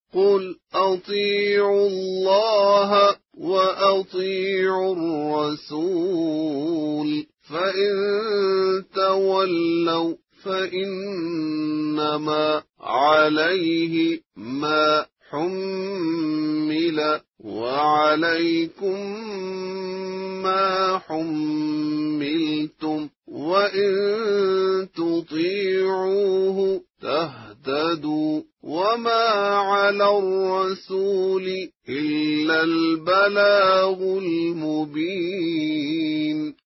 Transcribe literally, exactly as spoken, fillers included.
قل أطيعوا الله وأطيعوا الرسول فإن تولوا فإنما عليه ما حمل وعليكم ما حملتم وإن تطيعوه تهتدوا وما على الرسول إلا البلاغ المبين